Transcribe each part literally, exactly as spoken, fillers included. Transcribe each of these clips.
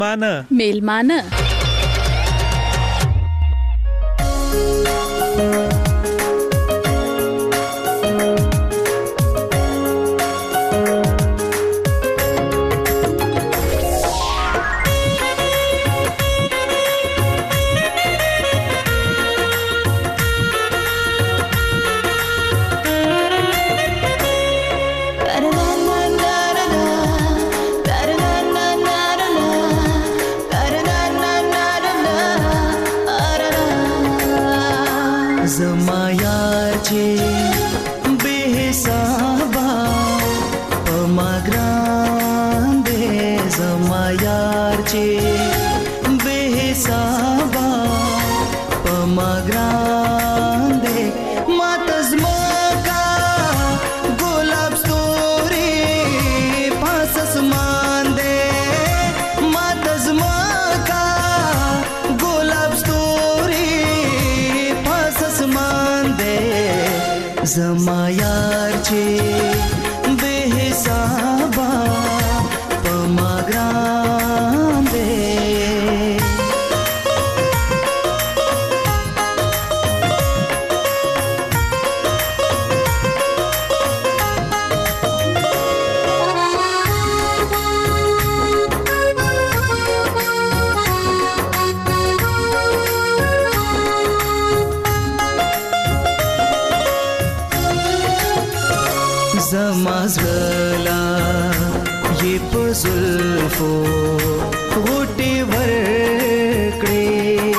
میلمانه میلمانه زما یار چې بے حسابا په ما ګران دی زما زړه یې په زلفو غوټې ورکړې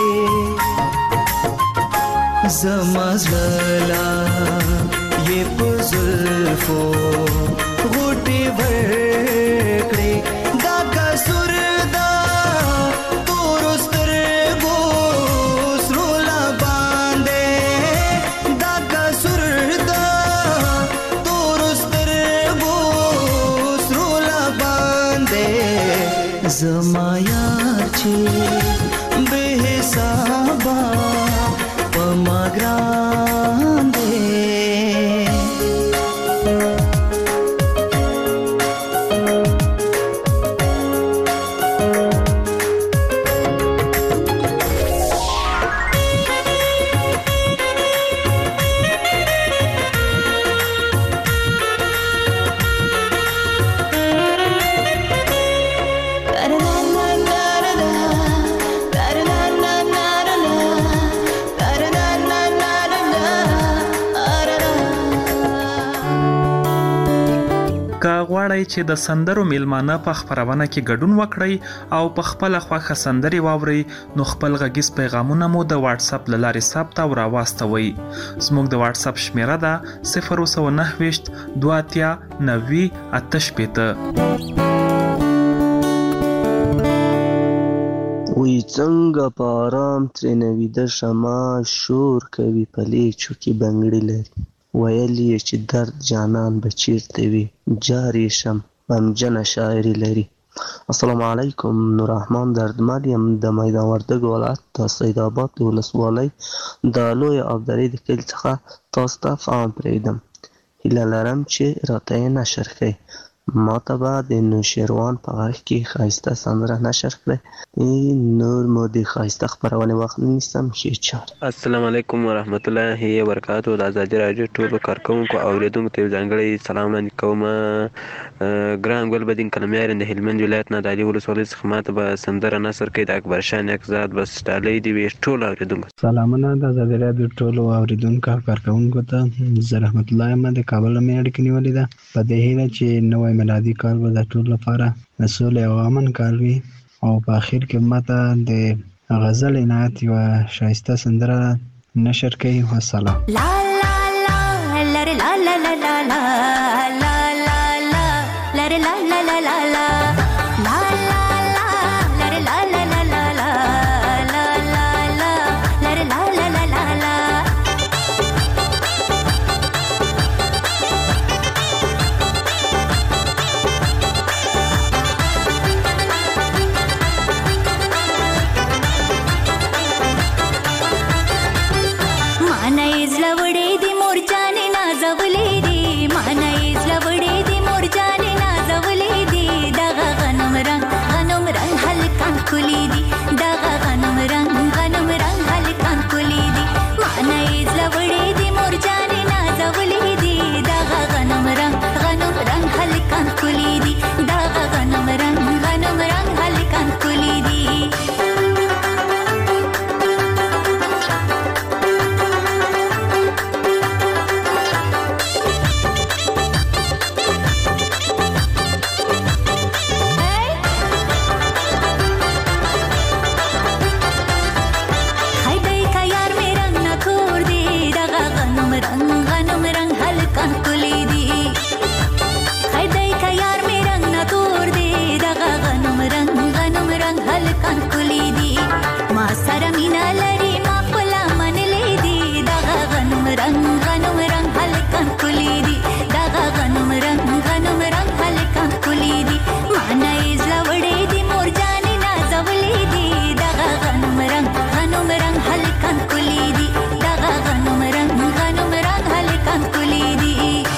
زما زړه یې په زلفو غوټې ورکړې دا قصور دا تور سترګو سرو لا باندې دا قصور دا زما یار چې بے حسابا په ما ګران دی غواړئ چې د سندرو میلمانه په خپرونه کې ګډون وکړئ او په خپل خوښه سندري واورئ نو خپل غږیز پیغامونه مو د واتس اپ له لارې ثبت او راواستوئ. زموږ د واتس اپ شمیره ده صفر سو نهه ویشت دوه اتیا نوي اته شپېته. وی څنګه په آرام ترېنه ویده شمه شور کوي په لیچو کې بنګړي لري ویل یې چې درد جانان به چیرته وي جاري شم غمجنه شاعري لري. السلام علیکم، نور رحمان دردمل یم د میدان وردګ ولایت د سید آباد د ولسوالۍ د لویه ابدارۍ د کلي څخه تاسو ته فهم پرېږدم. هیله لرم چې راته یې نشر کړئ. ما ته به د نوشیروان په غږ کې ښایسته سندره نشر کړئ. نور مو د ښایسته خپرونې وخت نه نیسم. ښې چارې. السلام علیکم ورحمت الله وبرکاتو. د ازادي راډیو ټولو کارکوونکو او اورېدونکو ته یو ځانګړی سلام وړاندې کوم. ګران ګلبدین کلمیار د هلمند ولایت نه د علي ولسوالۍ څخه ما ته به سندره نثر کوي د اکبر شاه نیکزاد. بس ډالۍ دې وي ټولو اورېدونکو. سلامونه د ازادي راډیو ټولو اورېدونکو او کارکوونکو ته. زه رحمت الله یم د کابل نه مې اړیکه نیولې ده په دې هیله چې نوی میلادي کال به د ټولو لپاره د سولې او امن کال وي. او په اخر کې ماته د غزل عنایت یوه ښایسته سندره نشر کوي. والسلام. لا لا لا لره لا لا لا لا لا لا لا لا لره لا لا لا لا لا لا لا لا لره لا لا لا لا لا لا لا لا لره لا لا لا لا لا مانای زلوړې دې مور جانې نازولې دې مانای کلی دی دغه غنم رنگ غنم رنگ هلکان کلی دی معنا یې زړه وړې دی مور جانې نازولې دی دغه غنم رنگ غنم رنگ هلکان کلی دی دغه غنم رنگ غنم رنگ هلکان کلی دی سره مینا لري ما خپله منلې دي دغه غنم رنګ غنم رنګ هلکان ښکلي دي دغه غنم رنګ غنم رنګ هلکان ښکلي دي معنا یې زړه وړې دي مور جانې نازولې دي دغه غنم رنګ غنم رنګ هلکان ښکلي دي دغه غنم رنګ غنم رنګ هلکان ښکلي دي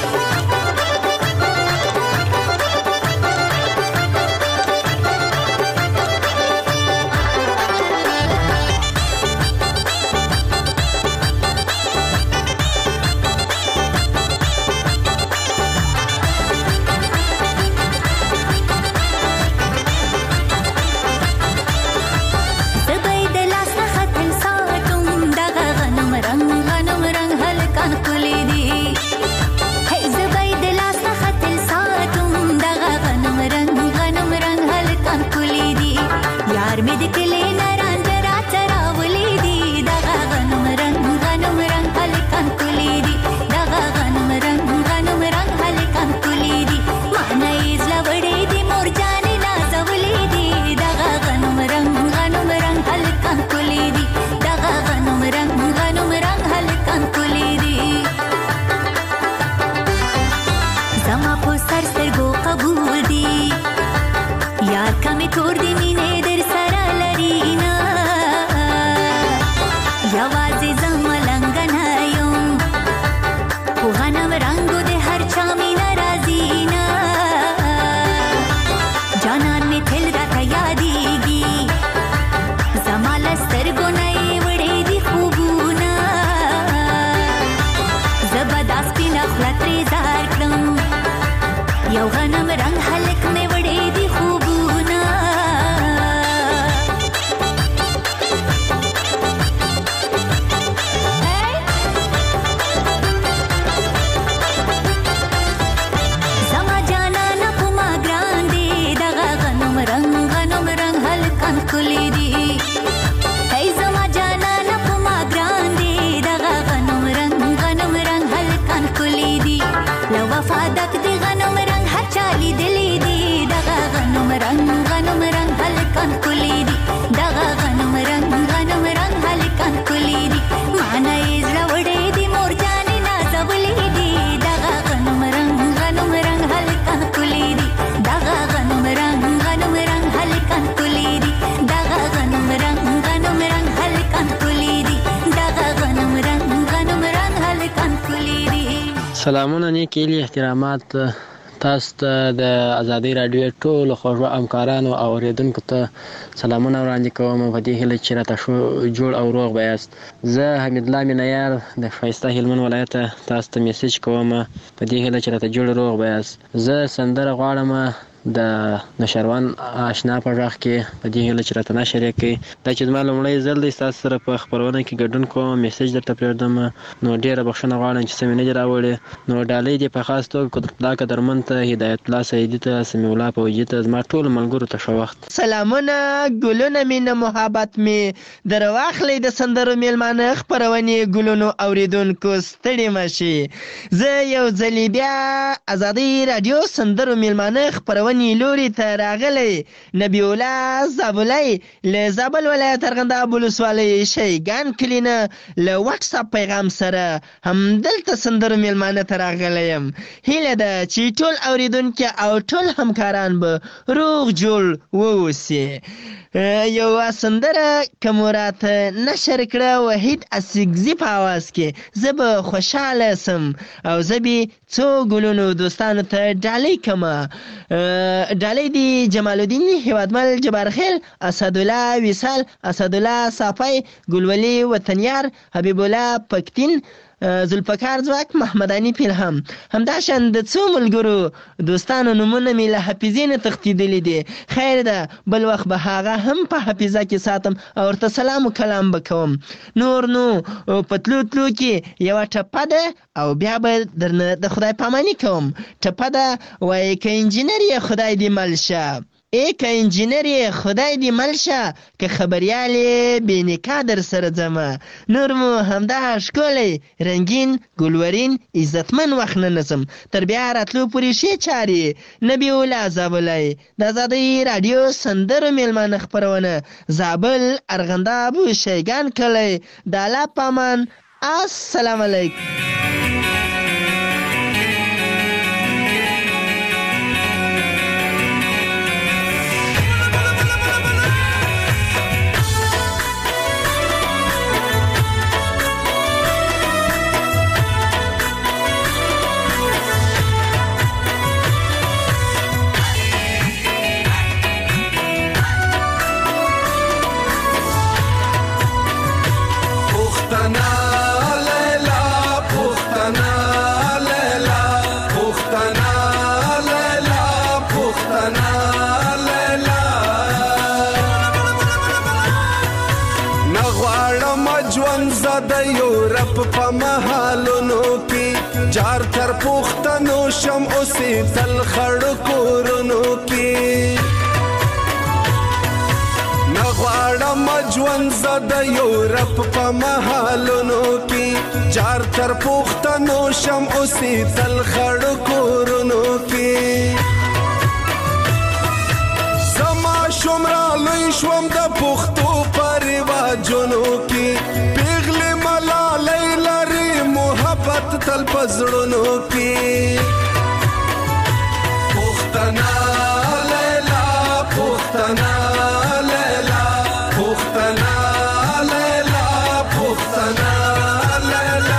یو غنم رنگ هلک مې وړې دي خوبونه زما جانانه په ما ګران دي دغه غنم رنگ غنم رنگ هلکان ښکلي دي هی زما جانانه په ما ګران دي دغه غنم رنگ غنم رنگ هلکان ښکلي دي له وفا ډک دي غنم رنگ هر چالي دلی دي دغه غنم رنگ غنم رنگ هلکان ښکلي دي دغه غنم رنگ غنم رنگ هلکان ښکلي دي معنا یې زړه وړې دي مور جانې نازولې دي دغه غنم رنگ غنم رنگ هلکان ښکلي دي دغه غنم رنگ غنم رنگ هلکان ښکلي دي دغه غنم رنگ غنم رنگ هلکان ښکلي دي دغه غنم رنگ غنم رنگ هلکان ښکلي دي. سلامونه نیک هیلې احترامات تاسو ته د ازادۍ راډیو ټولو خوږو همکارانو او اورېدونکو ته سلامونه وړاندې کوم په دې هیله چې راته جوړ او روغ به یاست. زه حمید الله مینیار د ښایسته هلمند ولایته تاسو ته میسج کوم په دې هیله چې راته جوړ روغ به یاست. زه سندره غواړم د نشروان آشنا په غږ کې په دې هیله چې راته نشر یې کړئ. دا چې زما لومړی ځل دی ستاسو سره په خپرونه کې ګډون کوم میسج درته پرېږدم نو ډېره بخښنه غواړم چې څه مې نه دي راوړې. نو ډالۍ دې په خاص توګه قدرت الله قدرمن ته هدایت الله سعیدي ته سمیع الله فوجي ته زما ټولو ملګرو ته ښه وخت. سلامونه ګلونه مینه محبت مې در واخلئ د سندرو میلمانه خپرونې ګلونو اورېدونکو ستړي مه شي. زه یو ځلې بیا ازادۍ راډیو سندرو میلمانه خپرونې لوري ته راغلی نبی الله زابلی له زابل ولایت ارغنداب ولسوالۍ شیګان کلي نه له واټس اپ پیغام سره همدلته سندرو میلمانه ته راغلی یم. هیله ده چې ټول اورېدونکي او ټول همکاران به روغ جوړ واوسي. یو سندره که مو راته نشر کړه وحید اصیګزي په اواز کې زه به خوشحاله سم او زه به څو ګلونو دوستانو ته ډالۍ کمه. ډالۍ دی جمال الدین هیوادمل جبارخیل، اسدالله وصال، اسدالله صافی، ګلولي وطنیار، حبیب الله پکتین، ذوالفقار ځواک، محمداني پیلهم. همداشان د څو ملګرو دوستانو نومونه مې له حافظې نه تښتېدلي دي. خیر ده، بل وخت به هغه هم په حافظه کې ساتم او ورته سلام و کلام به کوم. نور نو په تلو تلو کې یوه ټپه ده او بیا به درنه د خدای پاماني کوم. ټپه ده وایي که انجینر یې خدای دې مل شه، ای که انجینر یې خدای دې مل شه، که خبریال یې بې نکاح در سره ځمه. نور مو همدغه ښکلی رنګین ګلورین عزتمن وخت نه نظم. تر بیا راتلو پورې ښې چارې. نبي الله زابلی، د ازادۍ راډیو سندرو میلمانه خپرونه، زابل ارغنداب شیګان کلی. د الله په امان، السلام علیکم. په محالونو کې جار تر پوښتنو شم اوسې تل خړو کورونو کې. نه غواړم ژوند زه د یورپ په محالونو کې جار تر پوښتنو شم اوسې تل خړو کورونو کې. زما شوم را لوی شوم د پښتو په رواجونو کې. تل پزړونو کې پښتنه لیلا، پښتنه لیلا، پښتنه لیلا، پښتنه لیلا.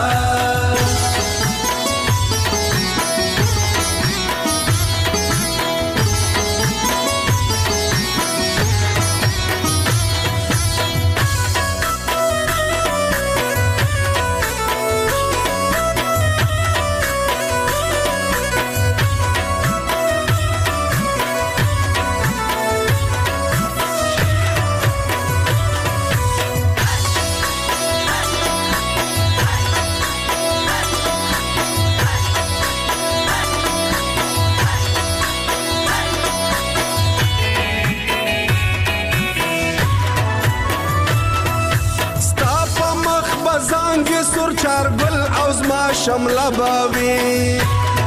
چارګل او زما شمله باوي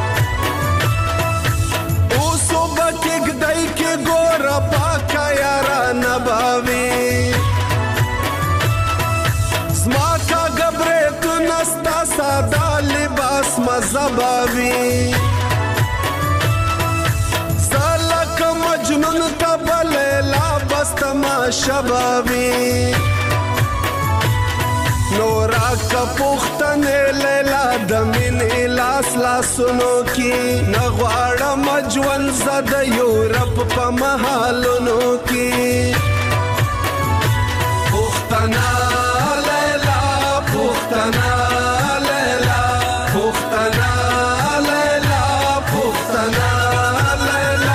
اوسو بکې ګدای کې ګوره پاکه یارانه باوي. زما کاږه بریتونه ستا ساده لباس مزه باوي. زه لکه مجنون ته به لیلا بس تماشه باوي. نورا کا پختنې لیلا د مینې لاس لاسونو کې. نه غواړم ژوند زه د یورپ په محالونو کې. پختنه لیلا، پختنه لیلا، پختنه لیلا، پختنه لیلا.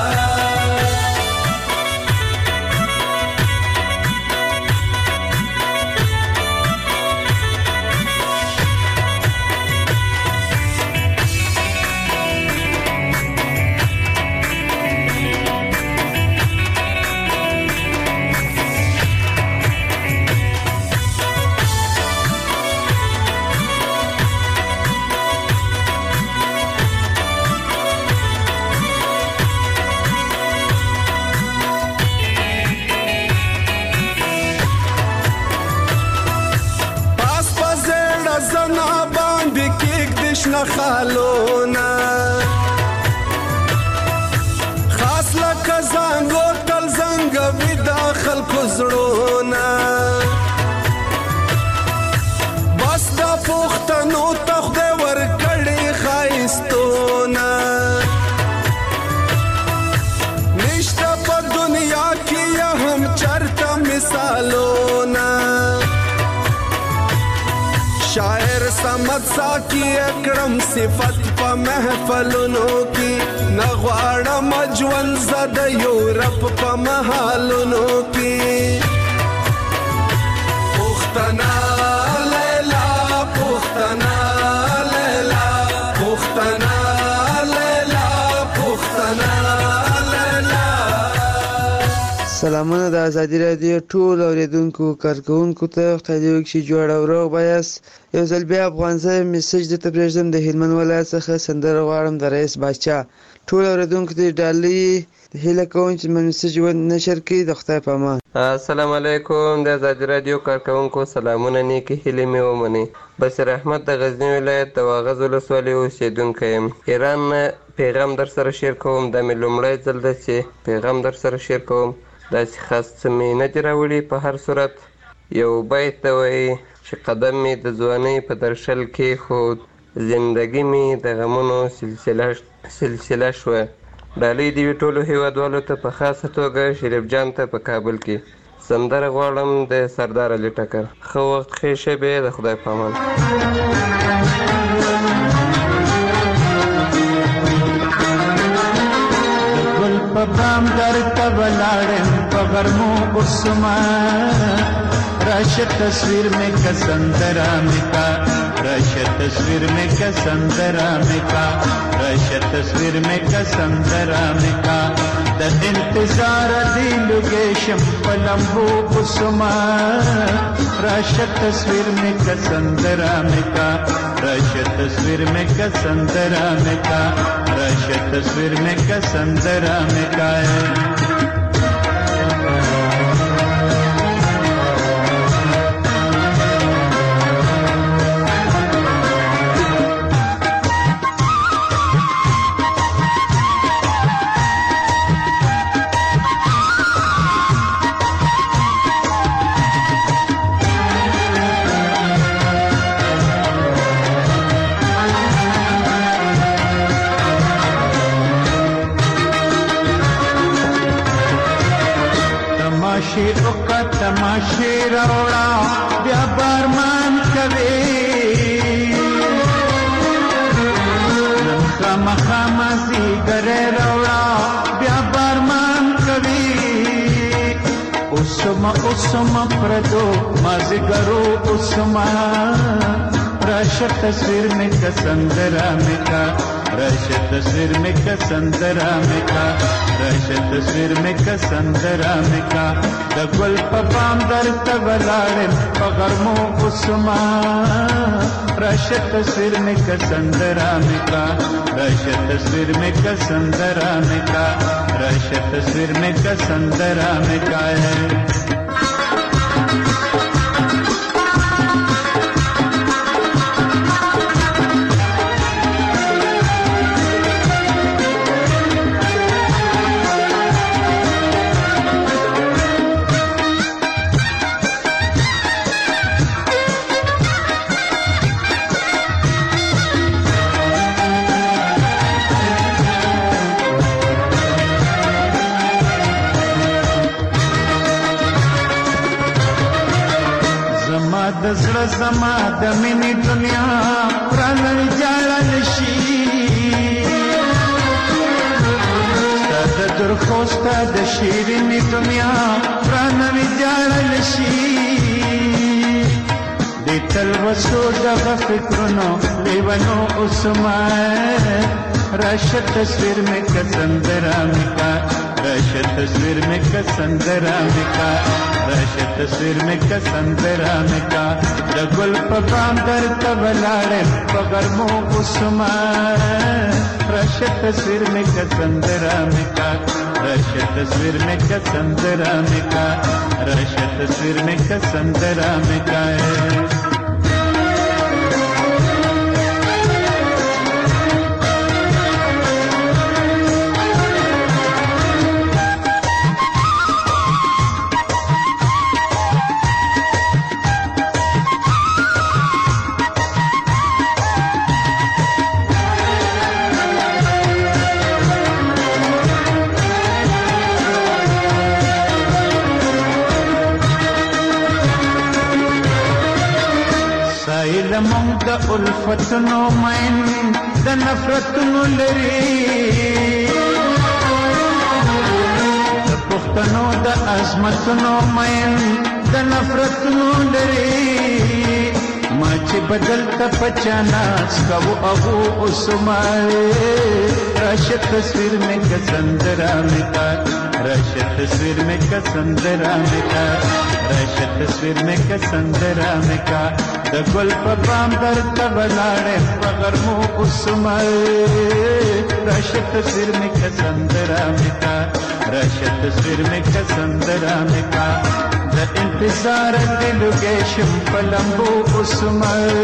خالونا خاص لکه زنګو تل زنګوي د خلکو زړونه. بس د پښتنو ته خدای ورکړې ښایي چرته مثالونه شاعر سمت ساکی اکرم صفت په محفلونو کې نه غواړم ژوند زه د یورپ په محالونو کې پښتنه لیلا پښتنه لیلا پښتنه لیلا پښتنه لیلا. سلامونه د ازادي رادیو ټول اوریدونکو کارکونکو ته خدای دې وکړي چې جوړ او روغ بایاست. یو ځل بیا افغان زه میسج درته پرېږدم د هلمند ولایت څخه سندره غواړم د رئیس باچا. ټول اوریدونکو ته ډالۍ هیله کوم چې من میسج ونشر کړي. د خدای په امان. السلام علیکم د ازادي رادیو کارکونکو سلامونه نیکې هیلې مې ومنئ. بصیر احمد د غزني ولایت د واغظ ولسوالۍ اوسېدونکی یم. ایران نه پیغام در سره شیر کوم. دا مې لومړی ځل ده چې پیغام در سره شیر کوم. داسې خاص څه مې نه دي راوړي. په هر صورت یو بیت ته وایي چې قدم مې د ځوانۍ په درشل کېښود، زندګي مې د غمونو سلسله سلسله شوه. ډالۍ دې وي ټولو هیوادوالو ته، په خاصه توګه شریف جان ته په کابل کې. سندره غواړم د سردار علي ټکر. ښه وخت ښې شېبې، د خدای په امان. په بام درته ولاړم په غرمو اوسما راشه تصویر مې که سندره مې کا راشه تصویر مې که سندره مې کا راشه تصویر مې که سندره مې کا د انتظار دی لږې شم په لمبو اوسما راشه تصویر مې که سندره مې کا راشه تصویر مې که سندره مې کا راشه تصویر میں کا سندرہ میں کائے تماشې راوړه بیا بارمان کوي نن خامخا مازدیګری راوړه بیا بارمان کوي اوسمه اوسمه پردو مازدیګرو اوسمه راشه تصویر مې که سندره مې کا راشه تصویر مې که سندره مې کا راشه تصویر مې که سندره مې کا د ګل په بام درته ولاړم په غرمو اوسما راشه تصویر مې که سندره مې کا راشه تصویر مې که سندره مې کا راشه تصویر مې که سندره مې کا د زړه زما د مینې دنیا پرانه ویجاړه نشي ستا د درخو ستا د شیرینې دنیا پرانه ویجاړه نشي د تلوسو دغه فکرونو لیونو اوسما راشه تصویر مې که سندره مې کا راشه تصویر مې که سندره مې کا راشه تصویر مې که سندره مې کا د ګل په بام درته ولاړم په غرمو اوسما راشه تصویر مې که سندره مې کا راشه تصویر مې که سندره مې کا راشه تصویر مې که سندره مې کا زړه مونږ د الفتونو مین د نفرتونو لري د پښتنو د عظمتونو مین د نفرتونو لري ما چې بدل ته پچاناس کوو ابو عثمان راشه تصویر میں کسندرا میں کا راشه تصویر میں کسندرا میں کا راشه تصویر میں کسندرا میں کا د ګل په بام درته ولاړې په غرمو عثمان راشه تصویر میں کسندرا میں کا راشه تصویر میں کسندرا میں کا د انتظار دلو گیشم پلمبو عثمان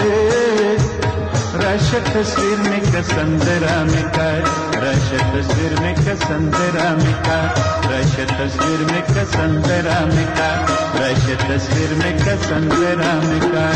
راشه تصویر میں کسندرا میں کا راشه تصویر میں کسندرا میں کا راشه تصویر میں کسندرا میں کا راشه تصویر میں کسندرا میں کا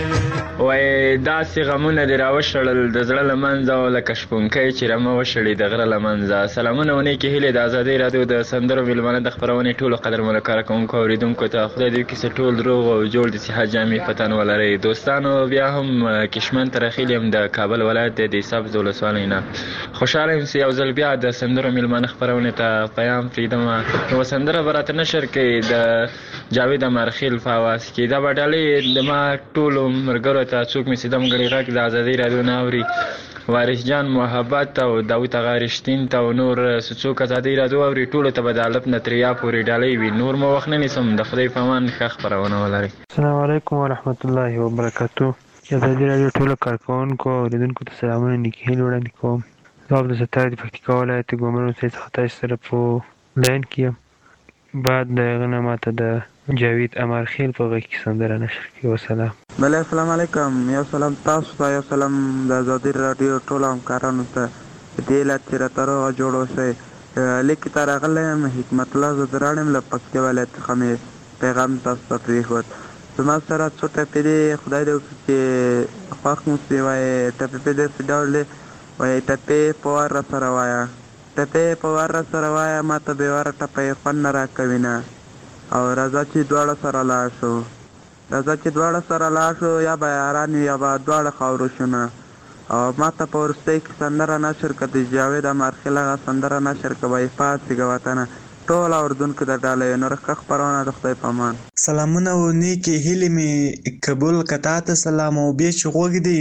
وای داسې غمونه دې راوشړل د زړه له منځه او لکه شپونکی چې رمه وشړي د غره له منځه. سلامونه و نیکې هیلې د ازادۍ راډیو د سندرو میلمانه د خپرونې ټولو قدرمنو کارکوونکو اورېدونکو ته خدای دې وکړي چې ټول روغ او جوړ د صحت جامې په تن ولرئ. دوستانو بیا هم کشمن ته راخیلي یم د کابل ولایت د سبز ولسوالۍ نه. خوشحاله یم چې یو ځل بیا د سندرو میلمانه خپرونې ته پیام پرېږدمه. یوه سندره به راته نشر کوي د جاوید امرخیل په اواز کې. دا به ډالۍ د ما ټولو ملګرو ته څوک مې سیدم غړي غږ د ازادۍ راډیو نه اوري وارث جان محبت او داود اغا رښتین ته او نور څوک ازادۍ راډیو اوري ټولو ته به د الف نه تر یا پورې ډالۍ وي. نور مو وخت نه نیسم. د خدای په امان ښه خپرونه ولرئ. السلام علیکم ورحمت الله وبرکاتو. ازادۍ راډیو ټولو کارکوونکو او اورېدونکو ته سلامونه نیکې هیلې وړاندې کوم. زه عبدالستار د پکتیکا ولایت ګومل ولسوالۍ څخه تاسو سره په لاین کې یم. بعد د هغه نه ماته د جاوید امرخیل په غږ کې سندره نشر کړي. وسلام. بله السلام علیکم. یو سلام تاسو ته، یو سلام د ازادۍ راډیو ټولو همکارانو ته په دې علت چې راته روغه جوړ اوسئ. لیک ته راغلی یم حکمت الله زدران یم له پکتیا ولایت څخه مې پیغام تاسو ته پرېښود. زما سره څو ټپې دي، خدای دې وکړي چې خوښ مو سي. وایي ټپې په داسې ډول دی، وایي ټپې په وار را سره وایه ټپې په وار را سره وایه ما ته بې واره ټپی خوند نه راکوي نه. او راځه چې دواړه سره لاړ شو راځه چې دواړه سره لاړ شو یا به یاران وي یا به دواړه خاورو شو نه. او ما ته په وروستۍ کې سندره نشر کړه د جاوید امرخیل هغه سندره نشر کړه وایي پاڅېږه وطنه. ټول اورېدونکو ته ډالۍ نور ښه خپرونه د خدای په امان. سلامونه و نیکې هیلې مې قبول که تا ته سلام او بیا چې غوږ دي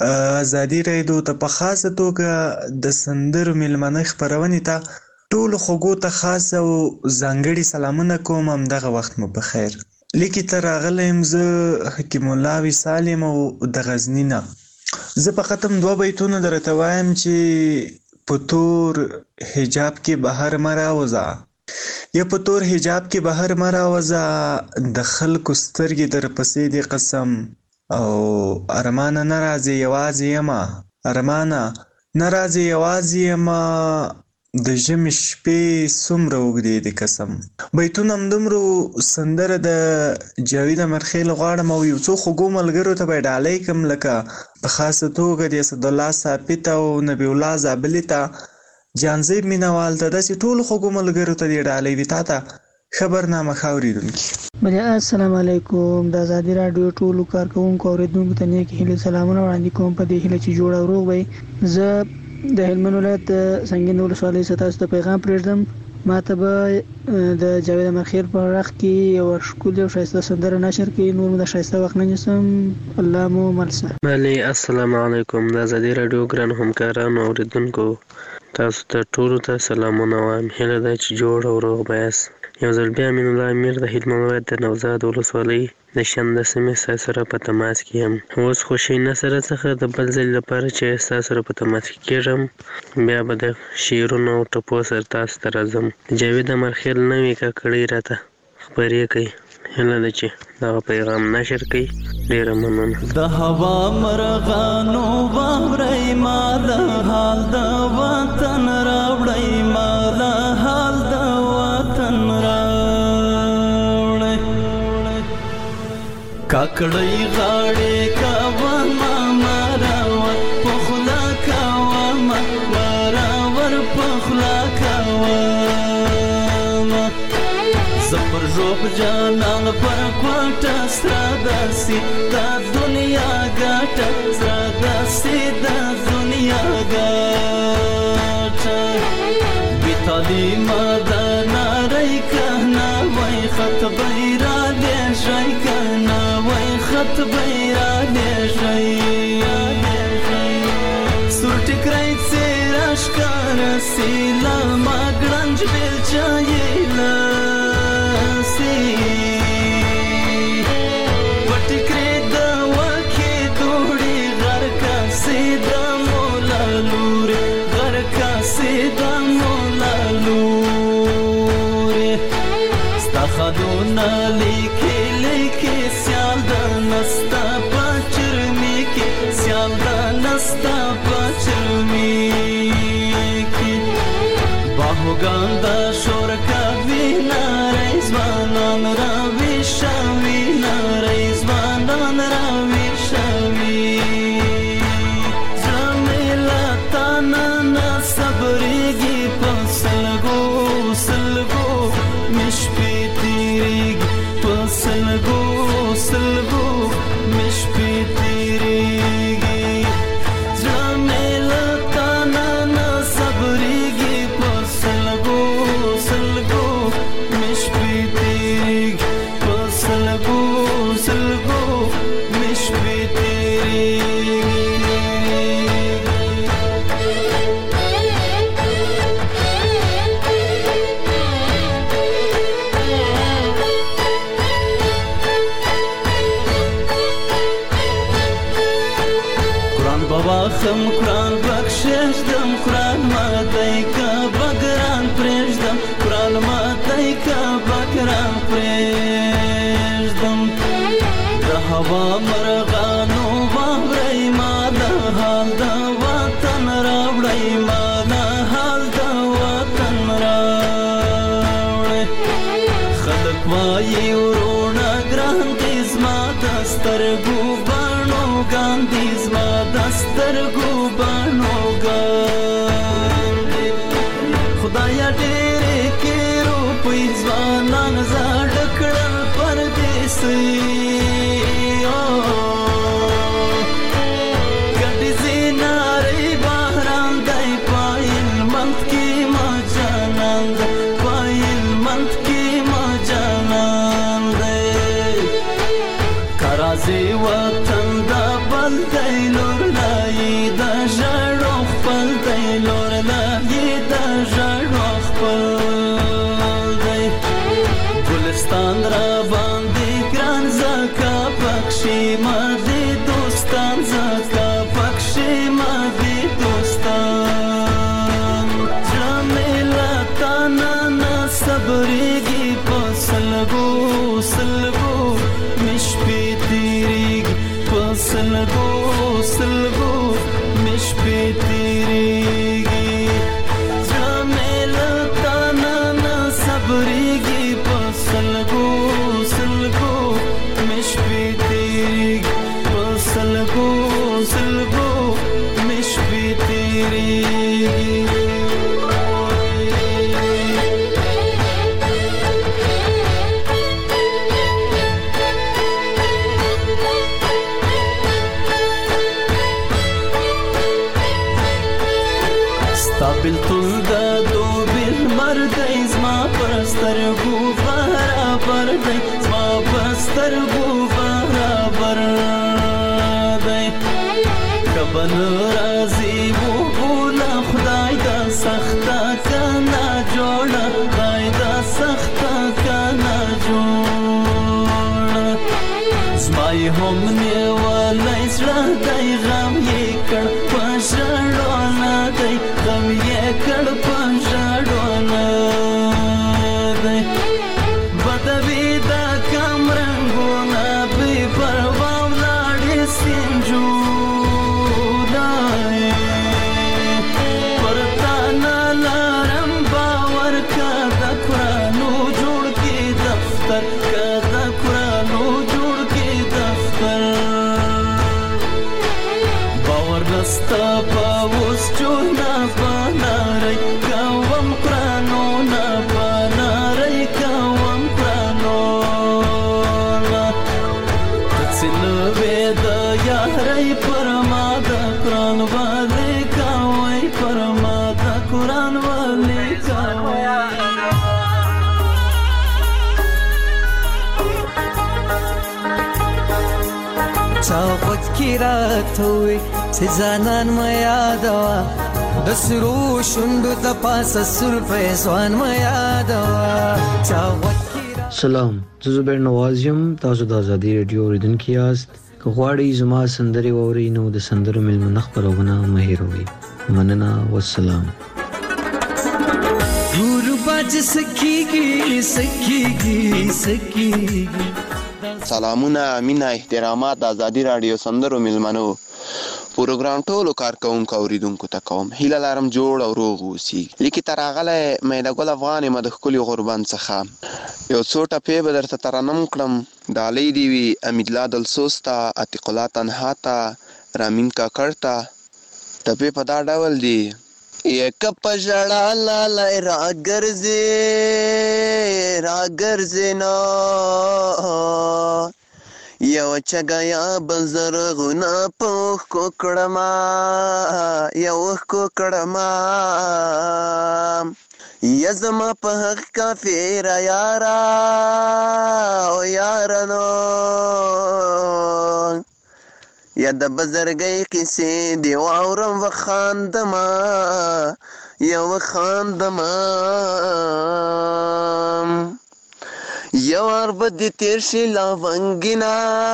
ازادي راډیو ته په خاصه توګه د سندرو میلمانه خپرونې ته ټولو خوږو ته خاص او ځانګړي سلامونه کوم. همدغه وخت مو په خیر. لیکې ته راغلی یم زه حکیم الله وصال یم او د غزني نه. زه فقط هم دوه بیتونه درته وایم چې په تور حجاب کې بهر مه راوځه یا په تور حجاب کې بهر مه راوځه د خلکو سترګې درپسې دي قسم. او ارمانه نه راځې یوازې یمه ارمانه نه راځې یوازې یمه د ژمي شپې څومره اوږدې دي قسم. بیتونه همدومره سندره د جاوید امرخیل غواړم او یو څو خوږو ملګرو ته به یې ډالۍ کړم لکه په خاصه توګه د اسدالله ثابت او نبی الله زابلي ته جانزیب مینوال ته داسې ټولو خوږو ملګرو ته دې ډالۍ وي. تا ته ښه برنامه ښه اورېدونکي. بله السلام علیکم. د ازادي راډیو ټولو کارکوونکو او اورېدونکو ته نیکې هیلې سلامونه وړاندې کوم په دې هیله چې جوړ او روغ وئ. زه د هلمند ولایت سنګین ولسوالۍ څخه تاسو ته پیغام پرېږدم. ما ته به د جاوید امرخیل په غږ کې یوه ښکلې او ښایسته سندره نشر کړي. نور مو د ښایسته وخت نه نیسم. الله مو مل شه. بله السلام علیکم. د ازادي راډیو ګرانو همکارانو او اورېدونکو تاسو ته ټولو ته سلامونه وایم. هیله ده چې جوړ او روغ به یاست. یو ځل بیا امین الله امیر د هلمند ولایت د نوزاد ولسوالۍ د شنده سیمې ستاسو سره په تماس کې یم. اوس خوشي نصره څخه د بل ځل لپاره چې ستاسو سره په تماس کې کېږم بیا به د شعرونو او ټپو سره تاسو ته راځم. جاوید امرخیل نوې ککړۍ راته خپرې کوي. هیله ده چې دغه پیغام نشر کوي. ډېره مننه. د هوا مرغانو واورئ ما د حال د وطن راوړئ ما د حال د وطن راوړئ ککړۍ غاړې کوه ما مراور په خوله کوه ما مراور په خوله کوه زه پر ژوند روح جانان پر کوټه سره داسې دا دنیا ګټه سره داسې دا دنیا ګټه بې تعلیمه دا نارۍ که نه وای خط به یې رالیږئ که نه وای خط به یې رالیږئ سور ټیکری څېره ښکاره سي له ما ګړنج بېلچه یې لاسي په ټیکرې د وکې دوړې غر کاسې د مولا لورې غر کاسې د مولا لورې ستا خدونه لیکې لیکې سیال د نستا په چرمې کې سیال د نستا په چرمې کې باهوګان د شور کوي نری ځوانان راویښوي نری ځوانان راویښوي زړه مې له تا نه نه صبرېږي په سلګو سلګو مې شپې تېرېږي په سلګو سلګو مې شپې تېرېږي زړه مې له تا نه نه صبرېږي په سلګو سلګو مې شپې تېرېږي په سلګو سلګو مې شپې بواخم قرآن بخششدم قرآن ماتی که بگران پریشدم قرآن ماتی که بگران پریشدم ده هوا مرغانو واوری ما ده حال ده وطن راوڑی ما ده حال ده وطن راوڑی خلق وایی ورونا گران دیز ما دسترگو بانو گاندیز ما دسترگو بانو گاندی خدایا ډېرې کې روپۍ ځوانان زاړه کړل پردیسۍ ګډې زینارۍ بهران دی په هلمند کې ما جانان دی په هلمند کې ما جانان دی که راځې وطن دا بل دی لور لایې د ژړو خپل دی لور لایې د ژړو خپل دی ګلستان را باندې ګران ځکه پکښې ما دې دوستان ځکه پکښې ما دې دوستان زړه مې له تا نه نه صبرېږي په سلګو سلګو مې شپې تېرېږي په سلګو سلګو مې شپې تېرېږي زړه مې له تا نه نه صبرېږي په سلګو سلګو مې شپې تېرېږي په سلګو سلګو مې شپې تېرېږي ستا بېلتون د دوبېل لمر دی زما پر سترګو برابر دی زما پر سترګو برابر دی که به نه راځي وبوله خدای دا سخته که ناجوړه خدای دا سخته که ناجوړه زما یې هم نیولی زړه دی غم یې کړ په ژړو نه دی غم یې کړ په ژړو نه دی بدوي دا کم رنګونه بې پروا ولاړې سینجونه پر تا نه لرم باور که د قرانو جوړ کې دفتر که د قرانو جوړ کې دفتر باور نستا په اوس چونه پنارۍ کوم قرانو نه پنارۍ کوم قرانو وای پرما د قرآن والی کا وای پرما د قرآن والی کا چاوت کی رات ہوئی سے زانان ما یادوا د سرو شوندو د پاسه سر فیضوان ما یادوا چاوت سلام زه زبیر نواز یم تاسو د ازادي رادیو اوریدونکي یاست که غواړئ زما سندرې واورئ نو د سندرو میلمنه خپرونه مه هېروئ مننه والسلام ګورباج سکیږي سکیږي سکیږي سلامونه مینه احترامات د ازادي رادیو سندرو میلمنو پروګرام ټولو کارکوونکو اوریدونکو ته کوم هیله لرم جوړ او روغ اوسئ لیکي تر هغه میده ګل افغان یم د ښکلي غوربند څخه یو څو ټپې به درته ترنم کړم ډالۍ دې وي امیدلا دلسوز ته عتیق الله تنها ته رامین کاکړ ته ټپې په دا ډول دي یک په ژړا لالی راګرځې راګرځې نو یو چګه یا به زرغونه په اوښکو کړما یا اوښکو کړما یا زما په حق کافره یاره او یاره نو یا د بزرګۍ قیسې دې واورم وخاندمه یا وخاندمه یو وار به دې تېر شي لاونګینه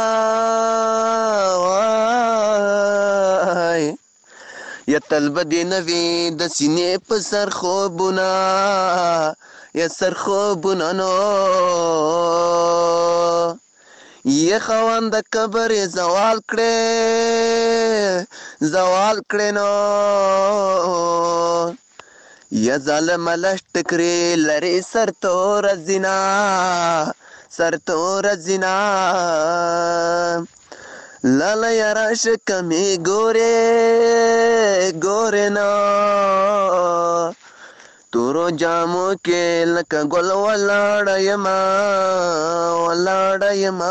وای یا تل به دې نه وي د سینې په سر خوبونه یا سر خوبونه نو یه خوان د قبر زوال کړې زوال کړې نو یا ظالم لشت کړې لري سر تور زنا سر تور زنا لالا یا راشه کمی ګورې ګورې نو تورو جامو کې لکه ګل ولاړه یما ولاړه یما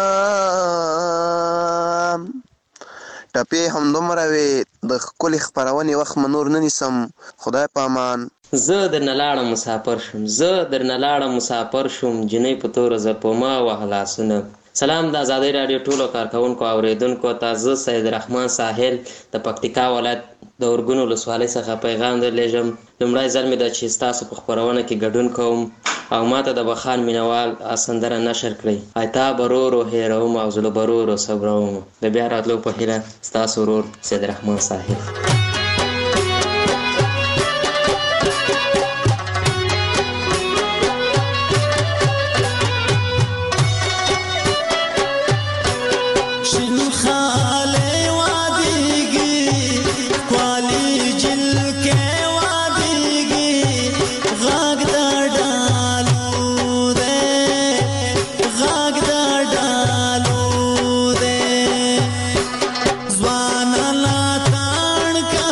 ټپې همدومره وې د ښکلې خپرونې وخت مې نور نه نیسم خدای په امان زه درنه لاړم مسافر شوم زه درنه لاړم مسافر شوم جنۍ په توره زه په ما وهه لاسونه سلام د ازادۍ راډیو ټولو کارکوونکو اوریدونکو ته زه سید رحمان ساحل د پکتیکا ولایت د اورګون ولسوالۍ څخه پیغام درلېږم لومړی ځل مې ده چې ستاسو په خپرونه کې ګډون کوم او ماته د بخان مینوال سندره نشر کړئ ایتا برورو هېروم او زړه برورو صبروم د بیا راتلو په هیله ستاسو ورور سید رحمان ساحل ځوان لا تان کا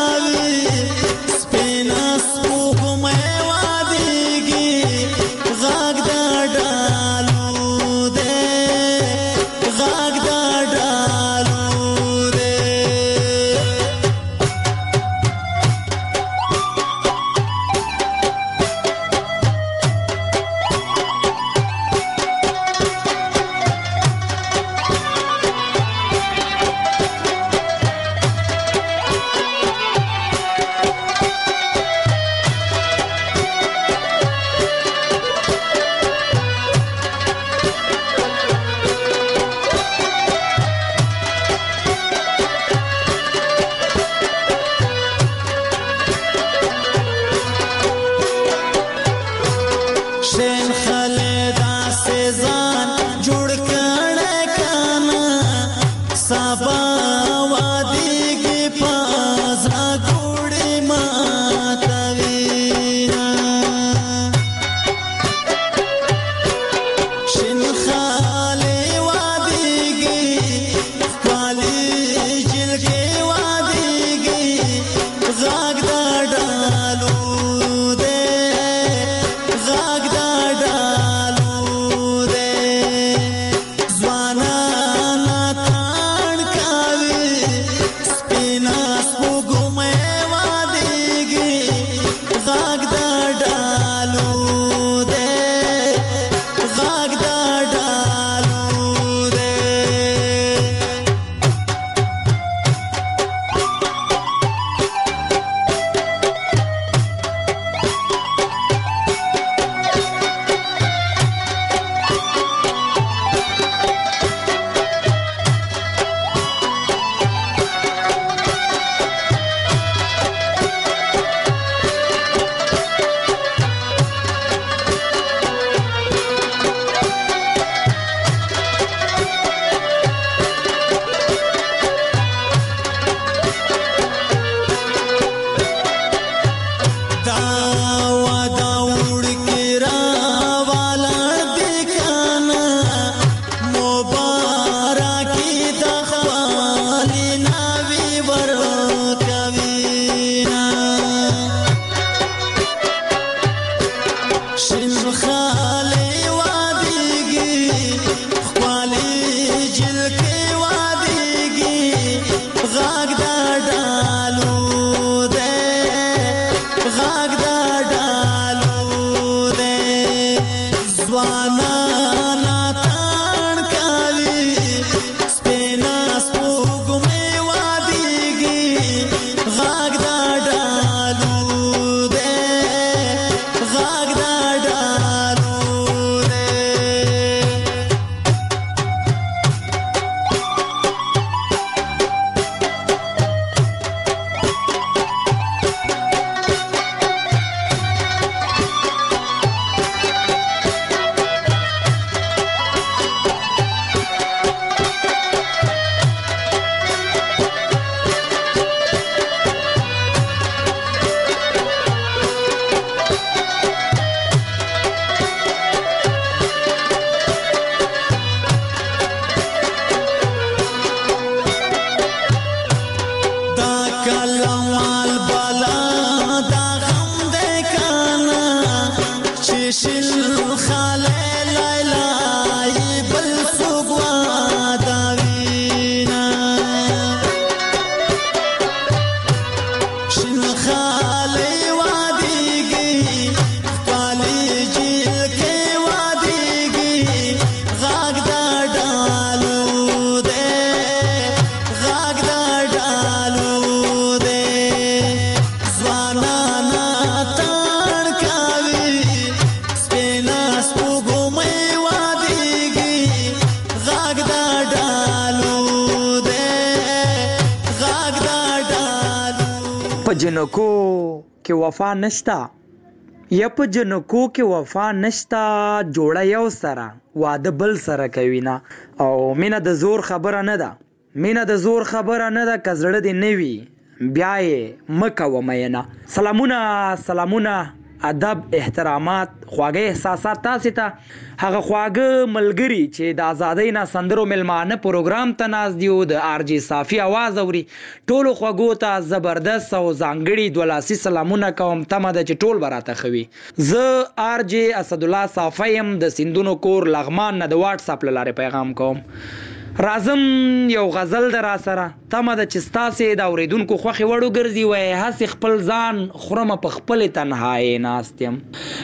په جنکو کې وفا نشتا یا په جنکو کې وفا نشتا جوړه یو سره واده بل سره کوي نه او مینه د زور خبره نه ده مینه د زور خبره نه ده که زړه دې نه وي بیا یې مه کوه مینه سلامونه سلامونه ادب احترامات خواږه احساسات تاسې ته هغه خواږه ملګري چې د ازادۍ نه سندرو ملمانه پروګرام ته ناست دي او د آر جي صافي اواز اوري ټولو خوږو ته زبردست او ځانګړي دوه لاسي سلامونه کوم تمه ده چې ټول به راته ښه وي زه آر جي اسدالله صافی یم د سیندونو کور لغمان نه د واټساپ له لارې پیغام کوم راځم یو غزل د را سره تمه ده چې ستاسې د اورېدونکو خوښې وړ وګرځي وایي هسې خپل ځان خورمه په خپلې تنهایۍ ناست یم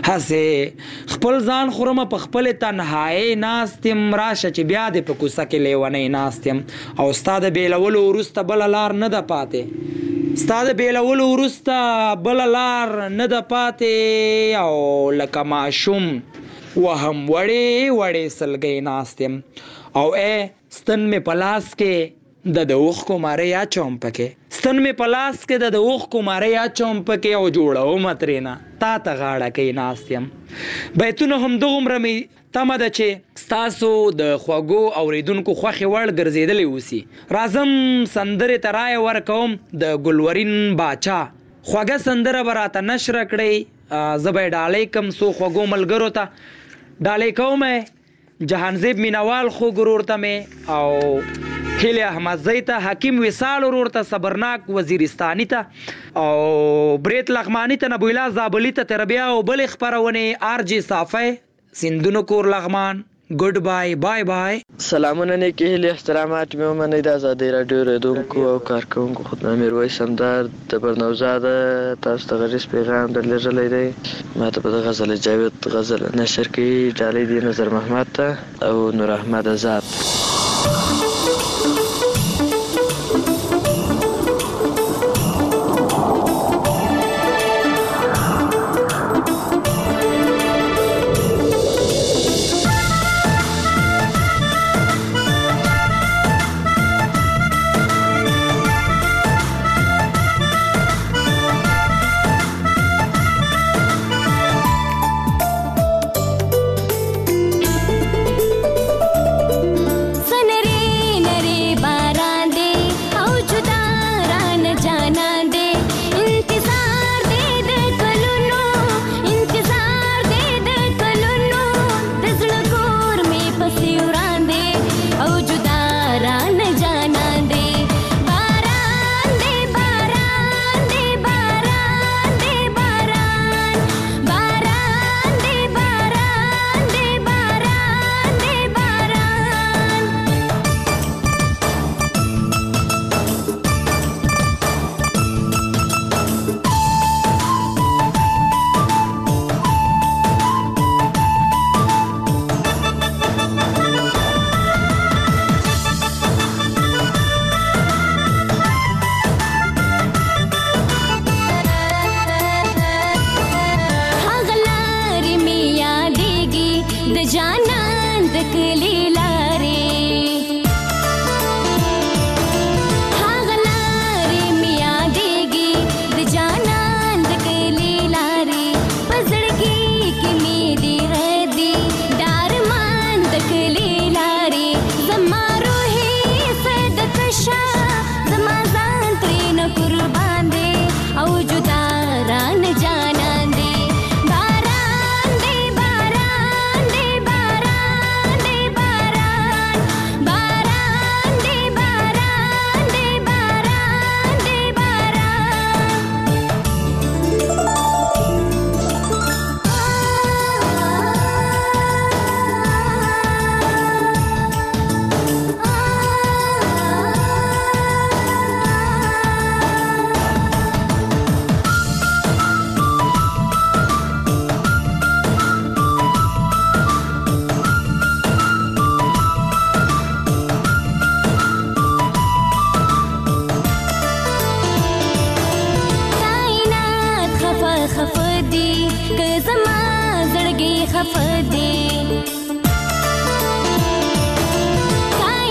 هسې خپل ځان خورمه په خپلې تنهایۍ ناست یم راشه چې بیا دې په کوڅه کې لیونۍ ناست یم او ستا د بېلولو وروسته بله لار نه ده پاتې ستا د بېلولو وروسته بله لار نه ده پاتې او لکه ماشوم وهم وړې وړې سلګۍ ناست یم او ای ستن می پلاس کې د د اوښکو ماره اچوم پکې ستن می پلاس کې د د اوښکو ماره اچوم پکې او جوړوم ترېنه تا ته غاړه کوي ناست یم بیتونه همدغومره مې تمه ده چې ستاسو د خوږو اورېدونکو خوښې وړ ګرځېدلی اوسي راځم سندرې ته رایه ورکوم د ګلورین باچا خوږه سندره به راته نشره کړئ زه به یې ډالۍ کم څو خوږو ملګرو ته ډالۍ کوم جهانزیب مینوال خو ګرور ته مې او هیله احمدزی ته حکیم وصال ورور ته صبرناک وزیرستانی ته او بریت لغمانی ته نبویلا زابلی ته تربیه او بل خبرونه آر جی صافی سیندونو کور لغمان ګډ بای بای بای سلامونه نیکی هیلې احترامات مې ومنئ د ازادۍ راډیو اورېدونکو او کارکوونکو خدای میرویس همدار د برنوزاده تاسو ته غریز پیغام درلېږلی دی ما ته په د غزل جاوید غزل نشر کوي ډالۍ دی نظر محمد ته او نور احمد آزاد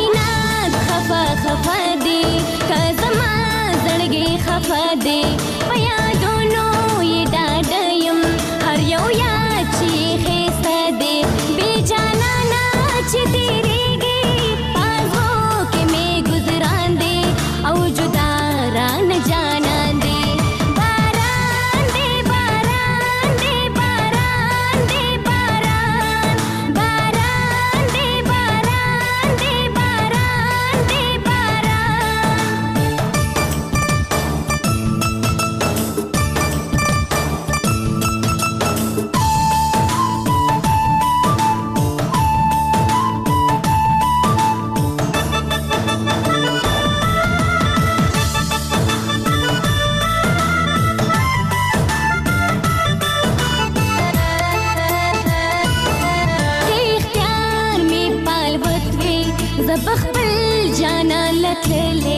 خفه دی که زما زړګي خفه دی زبخ بل جانا لتللې